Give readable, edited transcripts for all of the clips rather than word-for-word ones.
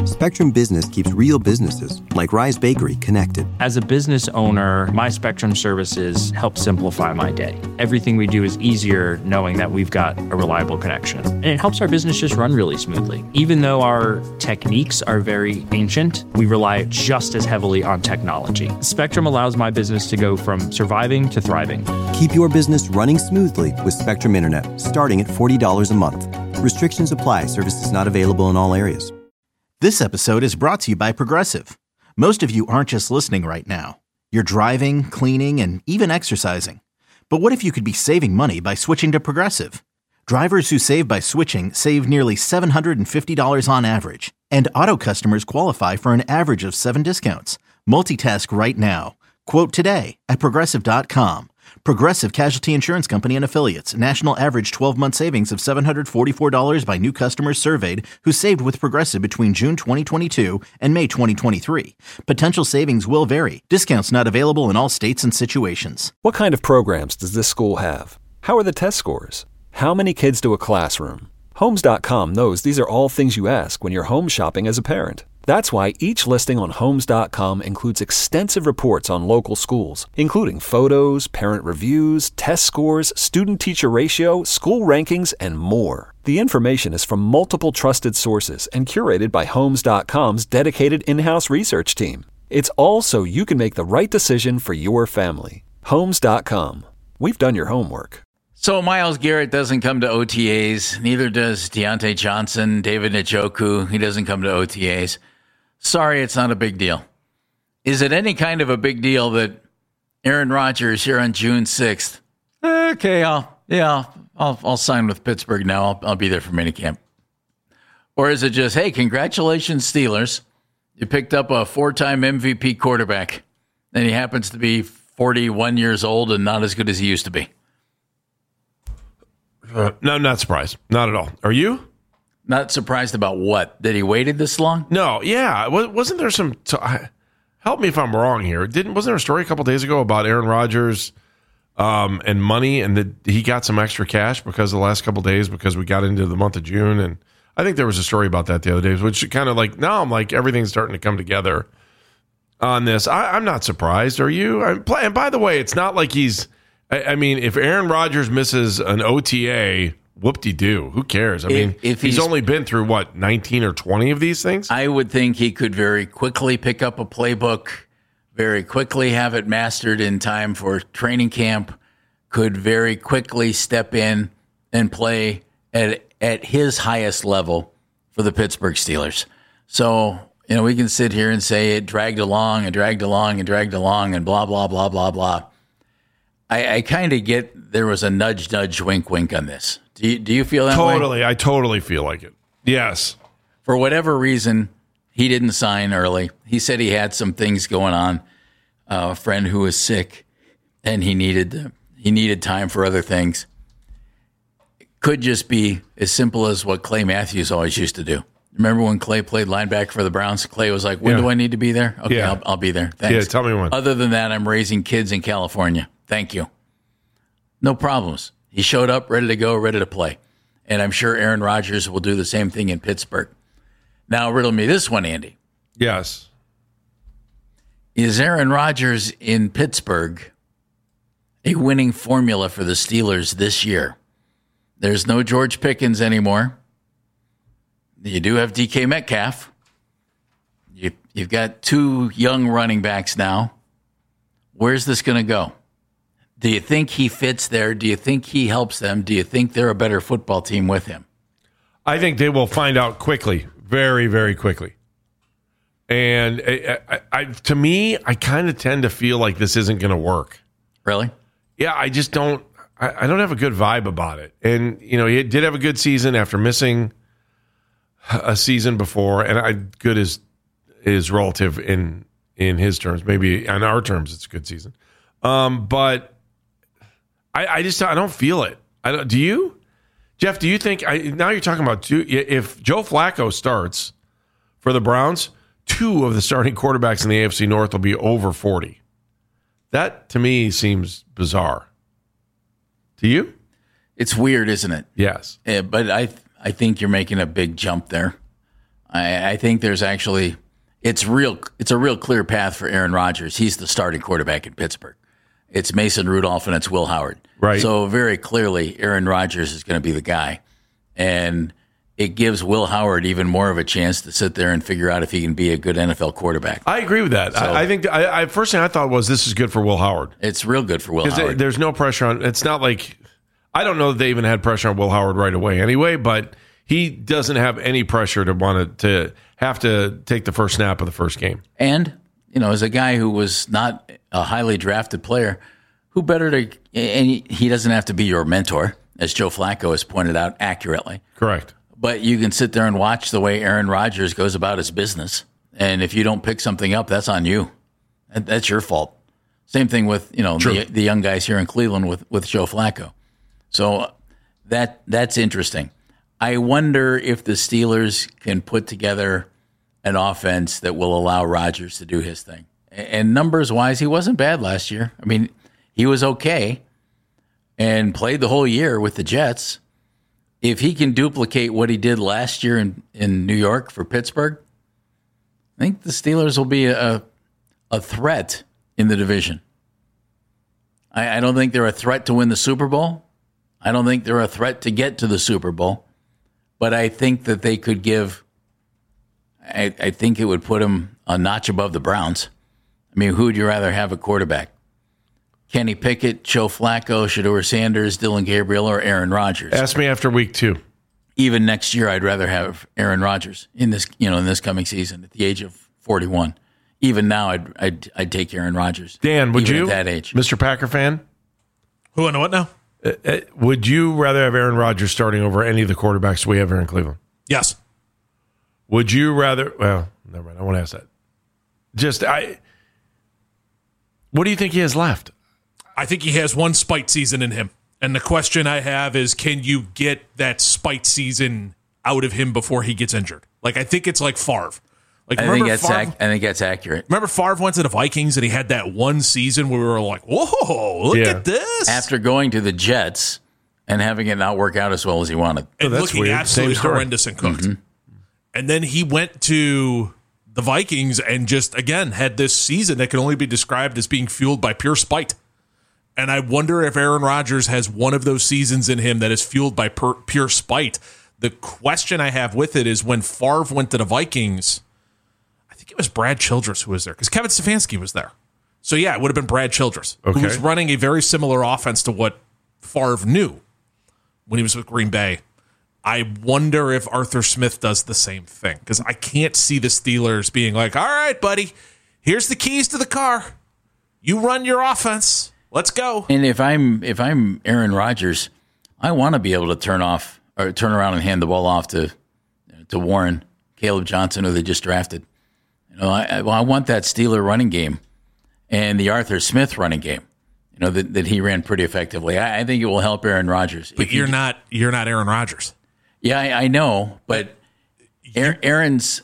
Spectrum Business keeps real businesses, like Rise Bakery, connected. As a business owner, my Spectrum services help simplify my day. Everything we do is easier knowing that we've got a reliable connection. And it helps our business just run really smoothly. Even though our techniques are very ancient, we rely just as heavily on technology. Spectrum allows my business to go from surviving to thriving. Keep your business running smoothly with Spectrum Internet, starting at $40 a month. Restrictions apply. Services not available in all areas. This episode is brought to you by Progressive. Most of you aren't just listening right now. You're driving, cleaning, and even exercising. But what if you could be saving money by switching to Progressive? Drivers who save by switching save nearly $750 on average. And auto customers qualify for an average of 7 discounts. Multitask right now. Quote today at Progressive.com. Progressive Casualty Insurance Company and Affiliates. National average 12-month savings of $744 by new customers surveyed who saved with Progressive between June 2022 and May 2023. Potential savings will vary. Discounts not available in all states and situations. What kind of programs does this school have? How are the test scores? How many kids do a classroom? Homes.com knows these are all things you ask when you're home shopping as a parent. That's why each listing on Homes.com includes extensive reports on local schools, including photos, parent reviews, test scores, student-teacher ratio, school rankings, and more. The information is from multiple trusted sources and curated by Homes.com's dedicated in-house research team. It's all so you can make the right decision for your family. Homes.com. We've done your homework. So Myles Garrett doesn't come to OTAs. Neither does Deontay Johnson, David Njoku. He doesn't come to OTAs. Sorry, it's not a big deal. Is it any kind of a big deal that Aaron Rodgers here on June 6th? Okay, I'll sign with Pittsburgh now. I'll be there for minicamp. Or is it just, hey, congratulations, Steelers. You picked up a 4-time MVP quarterback, and he happens to be 41 years old and not as good as he used to be. No, I'm not surprised. Not at all. Are you? Not surprised about what? That he waited this long? No, yeah. Wasn't there some... help me if I'm wrong here. Wasn't there a story a couple days ago about Aaron Rodgers and money, and that he got some extra cash because of the last couple days because we got into the month of June? And I think there was a story about that the other day, which kind of like, now I'm like, everything's starting to come together on this. I'm not surprised. Are you? And by the way, it's not like he's... I mean, if Aaron Rodgers misses an OTA, whoop-de-doo. Who cares? I mean, if he's only been through, 19 or 20 of these things? I would think he could very quickly pick up a playbook, very quickly have it mastered in time for training camp, could very quickly step in and play at his highest level for the Pittsburgh Steelers. So, we can sit here and say it dragged along and dragged along and dragged along and blah, blah, blah, blah, blah. I kind of get there was a nudge, nudge, wink, wink on this. Do you feel that way? Totally. I totally feel like it. Yes. For whatever reason, he didn't sign early. He said he had some things going on. A friend who was sick, and he needed time for other things. It could just be as simple as what Clay Matthews always used to do. Remember when Clay played linebacker for the Browns? Clay was like, when do I need to be there? Okay, yeah. I'll be there. Thanks. Yeah, tell me when. Other than that, I'm raising kids in California. Thank you. No problems. He showed up, ready to go, ready to play. And I'm sure Aaron Rodgers will do the same thing in Pittsburgh. Now, riddle me this one, Andy. Yes. Is Aaron Rodgers in Pittsburgh a winning formula for the Steelers this year? There's no George Pickens anymore. You do have DK Metcalf. You've got 2 young running backs now. Where's this going to go? Do you think he fits there? Do you think he helps them? Do you think they're a better football team with him? I think they will find out quickly, very, very quickly. And to me, I kind of tend to feel like this isn't going to work. Really? Yeah, I just don't. I don't have a good vibe about it. And he did have a good season after missing a season before, and good is relative in his terms. Maybe on our terms, it's a good season. But I don't feel it. Do you? Jeff, do you think, now you're talking about if Joe Flacco starts for the Browns, 2 of the starting quarterbacks in the AFC North will be over 40. That, to me, seems bizarre. To you? It's weird, isn't it? Yes. But I think you're making a big jump there. I think there's actually it's a real clear path for Aaron Rodgers. He's the starting quarterback in Pittsburgh. It's Mason Rudolph and it's Will Howard. Right. So very clearly, Aaron Rodgers is going to be the guy, and it gives Will Howard even more of a chance to sit there and figure out if he can be a good NFL quarterback. I agree with that. So, I think first thing I thought was this is good for Will Howard. It's real good for Will Howard. There's no pressure on. It's not like I don't know that they even had pressure on Will Howard right away anyway, but he doesn't have any pressure to have to take the first snap of the first game. And, as a guy who was not a highly drafted player, who better to, and he doesn't have to be your mentor, as Joe Flacco has pointed out accurately. Correct. But you can sit there and watch the way Aaron Rodgers goes about his business. And if you don't pick something up, that's on you. That's your fault. Same thing with, the young guys here in Cleveland with Joe Flacco. So that's interesting. I wonder if the Steelers can put together an offense that will allow Rodgers to do his thing. And numbers-wise, he wasn't bad last year. I mean, he was okay and played the whole year with the Jets. If he can duplicate what he did last year in New York for Pittsburgh, I think the Steelers will be a threat in the division. I don't think they're a threat to win the Super Bowl. I don't think they're a threat to get to the Super Bowl. But I think that they could I think it would put them a notch above the Browns. I mean, who would you rather have a quarterback? Kenny Pickett, Joe Flacco, Shedeur Sanders, Dylan Gabriel, or Aaron Rodgers? Ask me after week 2. Even next year, I'd rather have Aaron Rodgers in this coming season at the age of 41. Even now, I'd take Aaron Rodgers. Dan, would you? At that age, Mr. Packer fan? Who and what now? Would you rather have Aaron Rodgers starting over any of the quarterbacks we have here in Cleveland? Yes. Would you rather? Well, never mind. I won't ask that. What do you think he has left? I think he has one spite season in him. And the question I have is, can you get that spite season out of him before he gets injured? Like, I think it's like Favre. Like, I think that's accurate. Remember Favre went to the Vikings and he had that one season where we were like, whoa, look at this. After going to the Jets and having it not work out as well as he wanted. And looking weird. absolutely horrendous and cooked. Mm-hmm. And then he went to the Vikings and just, again, had this season that can only be described as being fueled by pure spite. And I wonder if Aaron Rodgers has one of those seasons in him that is fueled by pure spite. The question I have with it is when Favre went to the Vikings, I think it was Brad Childress who was there because Kevin Stefanski was there. So, yeah, it would have been Brad Childress, who was running a very similar offense to what Favre knew when he was with Green Bay. I wonder if Arthur Smith does the same thing because I can't see the Steelers being like, all right, buddy, here's the keys to the car. You run your offense. Let's go. And if I'm Aaron Rodgers, I want to be able to turn around and hand the ball off to Warren, Caleb Johnson, who they just drafted. I want that Steeler running game and the Arthur Smith running game. That he ran pretty effectively. I think it will help Aaron Rodgers. But you're not Aaron Rodgers. Yeah, I know, but Aaron's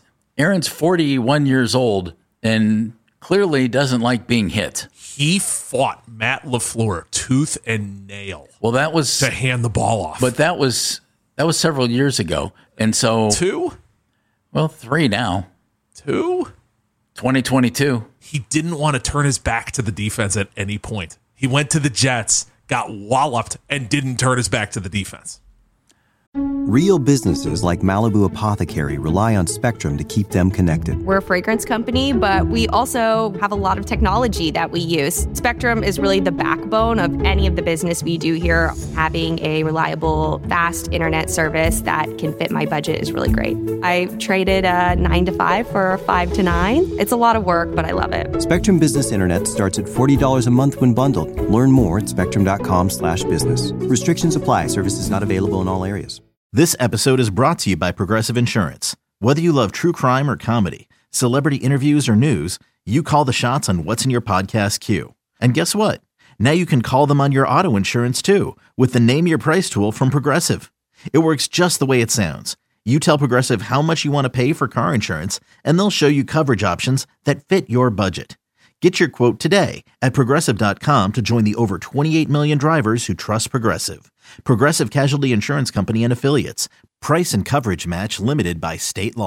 41 years old and clearly doesn't like being hit. He fought Matt LaFleur tooth and nail. Well, that was to hand the ball off. But that was several years ago, and so 2. Well, 3 now. 2. 2022. He didn't want to turn his back to the defense at any point. He went to the Jets, got walloped, and didn't turn his back to the defense. Real businesses like Malibu Apothecary rely on Spectrum to keep them connected. We're a fragrance company, but we also have a lot of technology that we use. Spectrum is really the backbone of any of the business we do here. Having a reliable, fast internet service that can fit my budget is really great. I traded a 9 to 5 for a 5 to 9. It's a lot of work, but I love it. Spectrum Business Internet starts at $40 a month when bundled. Learn more at spectrum.com/business. Restrictions apply. Services not available in all areas. This episode is brought to you by Progressive Insurance. Whether you love true crime or comedy, celebrity interviews or news, you call the shots on what's in your podcast queue. And guess what? Now you can call them on your auto insurance too with the Name Your Price tool from Progressive. It works just the way it sounds. You tell Progressive how much you want to pay for car insurance, and they'll show you coverage options that fit your budget. Get your quote today at Progressive.com to join the over 28 million drivers who trust Progressive. Progressive Casualty Insurance Company and Affiliates. Price and coverage match limited by state law.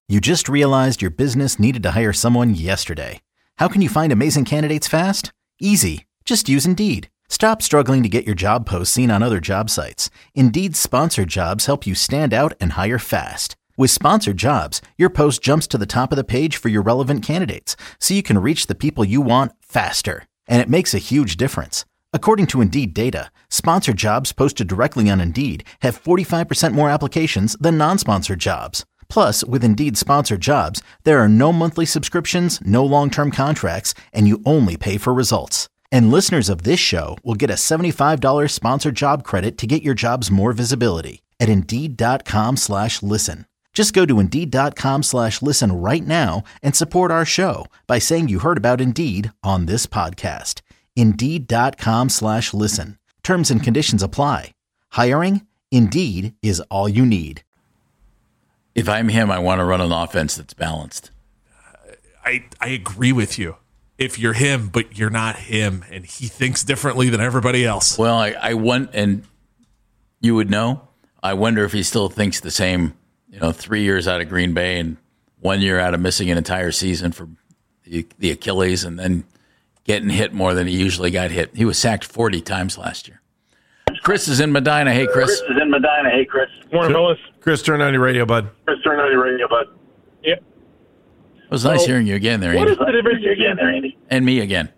You just realized your business needed to hire someone yesterday. How can you find amazing candidates fast? Easy. Just use Indeed. Stop struggling to get your job posts seen on other job sites. Indeed's sponsored jobs help you stand out and hire fast. With sponsored jobs, your post jumps to the top of the page for your relevant candidates, so you can reach the people you want faster. And it makes a huge difference. According to Indeed data, sponsored jobs posted directly on Indeed have 45% more applications than non-sponsored jobs. Plus, with Indeed sponsored jobs, there are no monthly subscriptions, no long-term contracts, and you only pay for results. And listeners of this show will get a $75 sponsored job credit to get your jobs more visibility at Indeed.com/listen. Just go to Indeed.com/listen right now and support our show by saying you heard about Indeed on this podcast. Indeed.com/listen. Terms and conditions apply. Hiring? Indeed is all you need. If I'm him, I want to run an offense that's balanced. I agree with you. If you're him, but you're not him, and he thinks differently than everybody else. Well, I want, and you would know, I wonder if he still thinks the same, 3 years out of Green Bay and 1 year out of missing an entire season for the Achilles and then getting hit more than he usually got hit. He was sacked 40 times last year. Chris is in Medina. Hey, Chris. Morning, fellas. Chris, turn on your radio, bud. Yep. It was nice hearing you again there, Andy. What is the difference? And me again.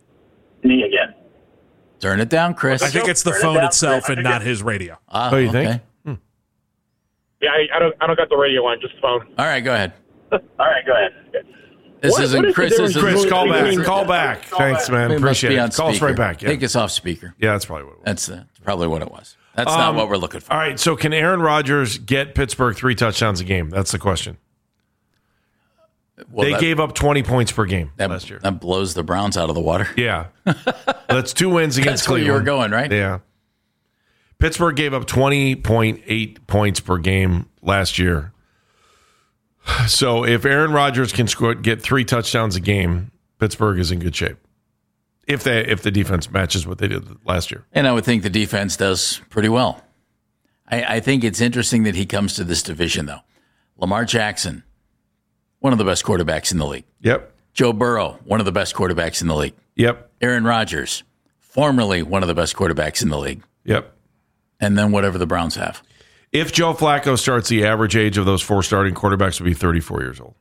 Turn it down, Chris. I think it's the phone itself and not his radio. Oh, you think? Yeah, I don't got the radio on, just the phone. All right, go ahead. What is the Chris, call back. between- Call back. Thanks, man. We must Appreciate be on it. Call us speaker. right back. Yeah. Take us off speaker. Yeah, that's probably what it was. That's probably what it was. That's not what we're looking for. All right, so can Aaron Rodgers get Pittsburgh 3 touchdowns a game? That's the question. Well, they gave up 20 points per game last year. That blows the Browns out of the water. Yeah. That's 2 wins against That's where Cleveland. you were going, right? Yeah. Pittsburgh gave up 20.8 points per game last year. So if Aaron Rodgers can get 3 touchdowns a game, Pittsburgh is in good shape. If the defense matches what they did last year. And I would think the defense does pretty well. I think it's interesting that he comes to this division, though. Lamar Jackson, one of the best quarterbacks in the league. Yep. Joe Burrow, one of the best quarterbacks in the league. Yep. Aaron Rodgers, formerly one of the best quarterbacks in the league. Yep. And then whatever the Browns have. If Joe Flacco starts, the average age of those 4 starting quarterbacks would be 34 years old.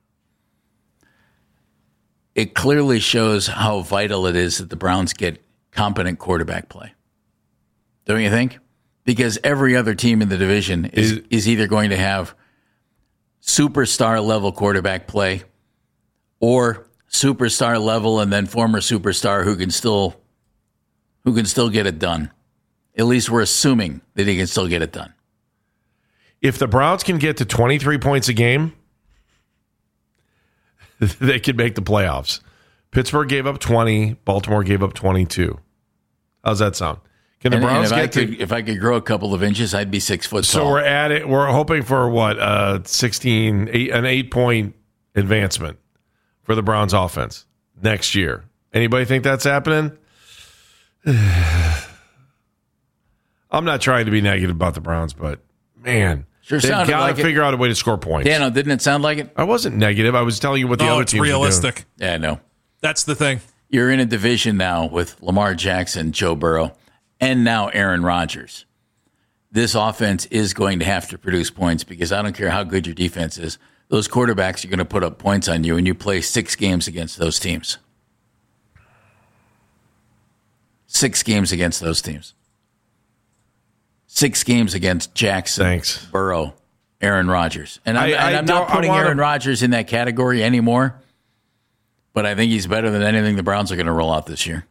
It clearly shows how vital it is that the Browns get competent quarterback play. Don't you think? Because every other team in the division is either going to have superstar level quarterback play or superstar level and then former superstar who can still get it done. At least we're assuming that he can still get it done. If the Browns can get to 23 points a game, they could make the playoffs. Pittsburgh gave up 20. Baltimore gave up 22. How's that sound? Can the Browns if I could grow a couple of inches, I'd be 6 foot tall. So we're at it. We're hoping for what? An 8-point advancement for the Browns offense next year. Anybody think that's happening? I'm not trying to be negative about the Browns, but man, Sure they've sounded got like to figure out a way to score points. Dano, didn't it sound like it? I wasn't negative. I was telling you what the other it's teams realistic. are doing. Yeah, I know. That's the thing. You're in a division now with Lamar Jackson, Joe Burrow, and now Aaron Rodgers. This offense is going to have to produce points because I don't care how good your defense is. Those quarterbacks are going to put up points on you, and you play 6 games against those teams. 6 games against those teams. 6 games against Jackson, Burrow, Aaron Rodgers. And I'm not putting Aaron Rodgers in that category anymore, but I think he's better than anything the Browns are going to roll out this year.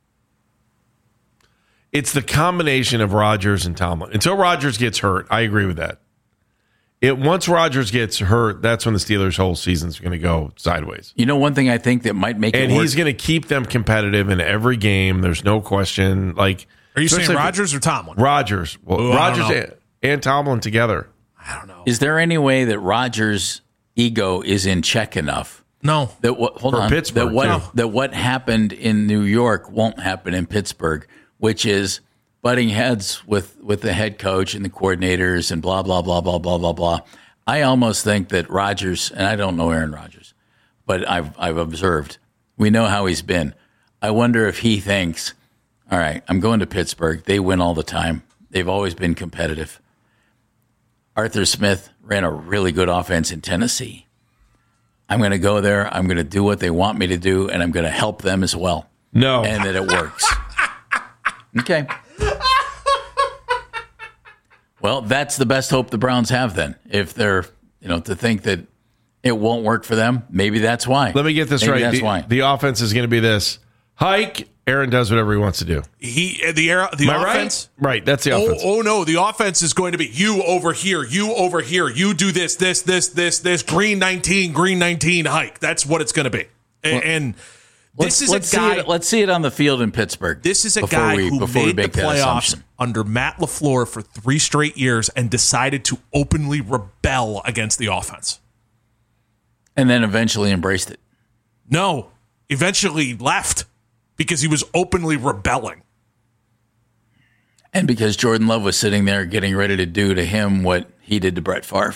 It's the combination of Rodgers and Tomlin. Until Rodgers gets hurt, I agree with that. Once Rodgers gets hurt, that's when the Steelers' whole season's going to go sideways. You know, one thing I think that might make it work. And he's going to keep them competitive in every game. There's no question. Like, are you saying Rodgers or Tomlin? Rodgers. Well, Rodgers and Tomlin together. I don't know. Is there any way that Rodgers' ego is in check enough? No. That Pittsburgh, that what happened in New York won't happen in Pittsburgh, which is butting heads with the head coach and the coordinators and blah, blah, blah, blah, blah, blah, blah. I almost think that Rodgers, and I don't know Aaron Rodgers, but I've observed, we know how he's been. I wonder if he thinks, all right, I'm going to Pittsburgh. They win all the time. They've always been competitive. Arthur Smith ran a really good offense in Tennessee. I'm going to go there. I'm going to do what they want me to do, and I'm going to help them as well. No. And that it works. Okay. Well, that's the best hope the Browns have then. If they're, to think that it won't work for them, maybe that's why. Let me get this right. That's why. The offense is going to be this. Hike. Aaron does whatever he wants to do. The offense? Right, that's the offense. Oh, no, the offense is going to be you over here, you do this, green 19, hike. That's what it's going to be. And this is a guy. Let's see it on the field in Pittsburgh. This is a guy who made the playoffs under Matt LaFleur for 3 straight years and decided to openly rebel against the offense. And then eventually embraced it. No, eventually left. Because he was openly rebelling. And because Jordan Love was sitting there getting ready to do to him what he did to Brett Favre.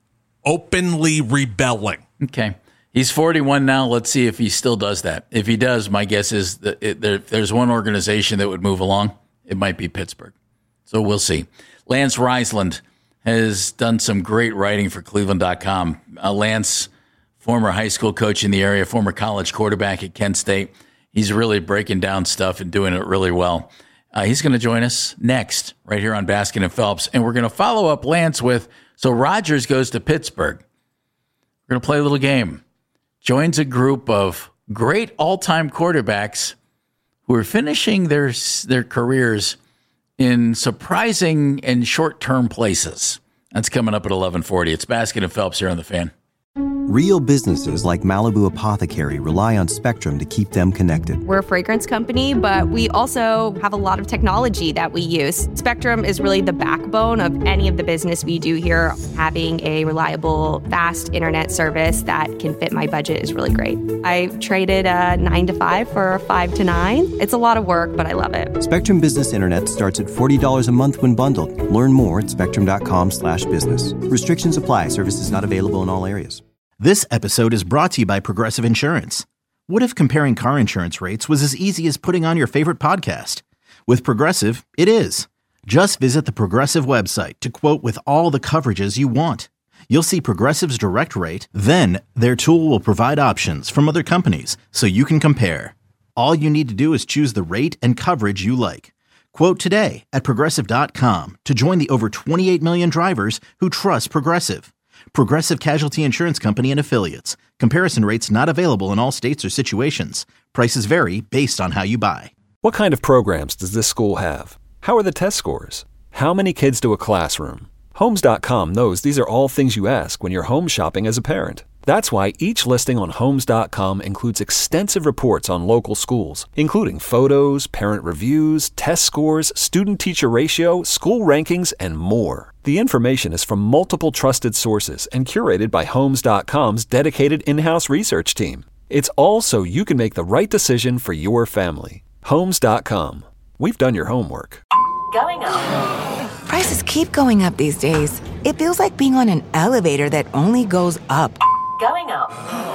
Openly rebelling. Okay. He's 41 now. Let's see if he still does that. If he does, my guess is that if there's one organization that would move along, it might be Pittsburgh. So we'll see. Lance Reisland has done some great writing for Cleveland.com. Lance, former high school coach in the area, former college quarterback at Kent State. He's really breaking down stuff and doing it really well. He's going to join us next right here on Baskin and Phelps. And we're going to follow up Lance with, so Rodgers goes to Pittsburgh. We're going to play a little game. Joins a group of great all-time quarterbacks who are finishing their careers in surprising and short-term places. That's coming up at 11:40. It's Baskin and Phelps here on The Fan. Real businesses like Malibu Apothecary rely on Spectrum to keep them connected. We're a fragrance company, but we also have a lot of technology that we use. Spectrum is really the backbone of any of the business we do here. Having a reliable, fast internet service that can fit my budget is really great. I traded a 9 to 5 for a 5 to 9. It's a lot of work, but I love it. Spectrum Business Internet starts at $40 a month when bundled. Learn more at spectrum.com/business. Restrictions apply. Services not available in all areas. This episode is brought to you by Progressive Insurance. What if comparing car insurance rates was as easy as putting on your favorite podcast? With Progressive, it is. Just visit the Progressive website to quote with all the coverages you want. You'll see Progressive's direct rate, then their tool will provide options from other companies so you can compare. All you need to do is choose the rate and coverage you like. Quote today at Progressive.com to join the over 28 million drivers who trust Progressive. Progressive Casualty Insurance Company and Affiliates. Comparison rates not available in all states or situations. Prices vary based on how you buy. What kind of programs does this school have? How are the test scores? How many kids do a classroom? Homes.com knows these are all things you ask when you're home shopping as a parent. That's why each listing on Homes.com includes extensive reports on local schools, including photos, parent reviews, test scores, student-teacher ratio, school rankings, and more. The information is from multiple trusted sources and curated by Homes.com's dedicated in-house research team. It's all so you can make the right decision for your family. Homes.com. We've done your homework. Going up. Prices keep going up these days. It feels like being on an elevator that only goes up. Going up.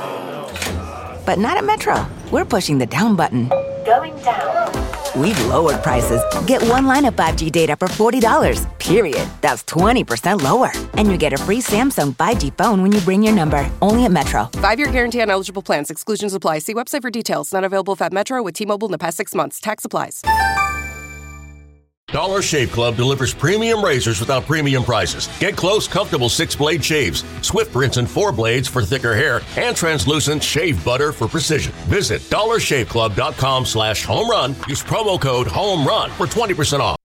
But not at Metro. We're pushing the down button. Going down. We've lowered prices. Get one line of 5G data for $40, period. That's 20% lower. And you get a free Samsung 5G phone when you bring your number. Only at Metro. 5-year guarantee on eligible plans. Exclusions apply. See website for details. Not available at Metro with T-Mobile in the past 6 months. Tax applies. Dollar Shave Club delivers premium razors without premium prices. Get close, comfortable 6-blade shaves, swift rinse and 4 blades for thicker hair, and translucent shave butter for precision. Visit dollarshaveclub.com/homerun. Use promo code HOMERUN for 20% off.